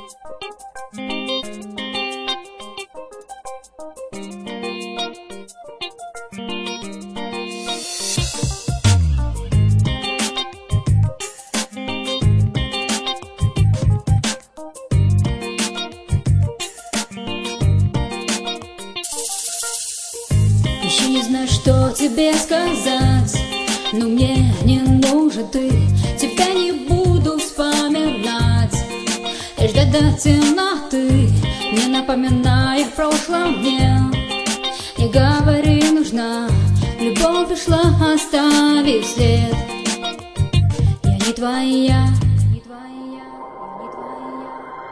Еще не знаю, что тебе сказать, но мне не нужен ты. Тебя не буду вспоминать и ждать до темноты, не напоминая о прошлом мне. Не говори, нужна любовь, пришла оставить след. Я не твоя, не твоя, не твоя.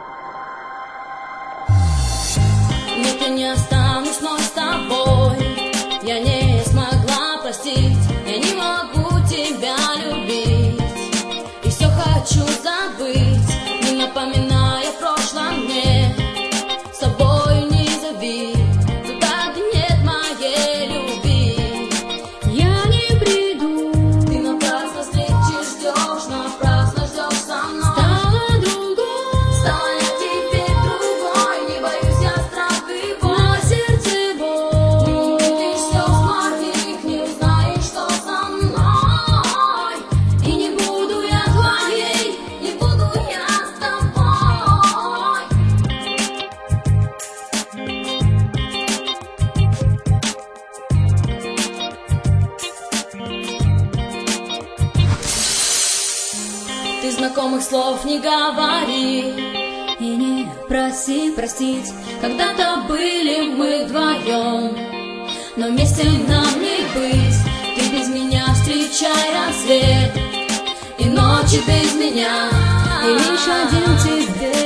Нет, я не останусь вновь с тобой. Я не смогла простить, я не могу тебя любить. И все хочу забыть, не напоминая о прошлом мне. С собой не зови, туда, где нет моей любви. Я не приду, ты напрасно встретишь, ждешь, напрасно ждешь со мной. стала другой, Стала я теперь другой, не боюсь я страх и боль. на сердце боль. Не увидишь слез моих, не узнаешь, что со мной. И не буду я твоей, не буду я с тобой. Ты знакомых слов не говори И не проси простить, когда-то были мы вдвоем, но вместе нам не быть. Ты без меня встречай рассвет и ночи без меня. и лишь один тебе